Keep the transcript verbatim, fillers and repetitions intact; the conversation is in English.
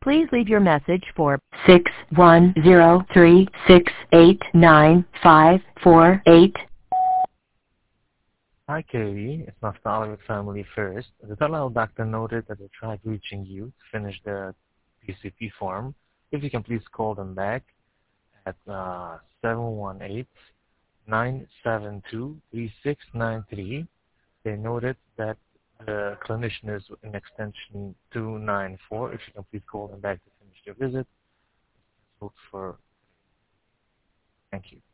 Please leave your message for six one zero three six eight nine five four eight. Hi, Katie. It's Naftali with Family First. The Dalal doctor noted that they tried reaching you to finish the P C P form. If you can please call them back at uh, seven one eight, nine seven two, three six nine three. They noted that the clinician is in extension two nine four. If you can please call them back to finish your visit. Vote for. Thank you.